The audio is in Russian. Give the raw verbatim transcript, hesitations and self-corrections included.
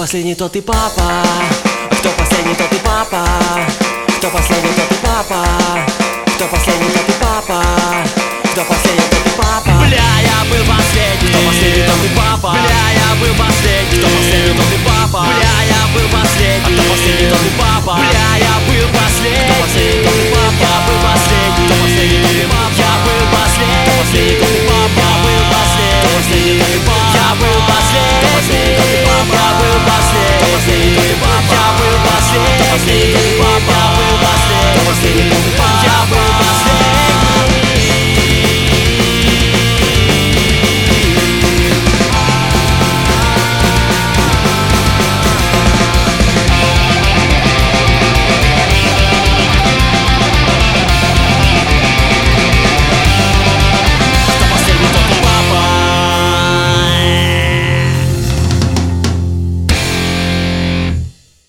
последний, тот и папа. Кто последний, тот и папа. Кто последний, тот и папа. Кто последний, тот и папа. Кто последний, тот и папа.